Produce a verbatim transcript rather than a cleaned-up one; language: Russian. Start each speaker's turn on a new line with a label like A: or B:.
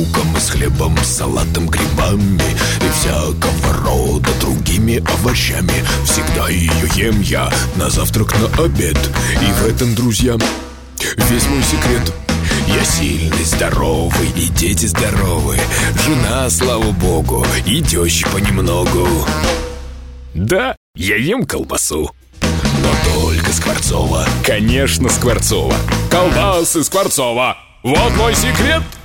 A: луком, и с хлебом, с салатом, грибами и всякого рода другими овощами. Всегда ее ем я на завтрак, на обед. И в этом, друзья, весь мой секрет. Я сильный, здоровый, и дети здоровые, жена, слава богу, и теща понемногу. Да, я ем колбасу, но только Скворцова.
B: Конечно, Скворцова. Колбасы Скворцова. Вот мой секрет.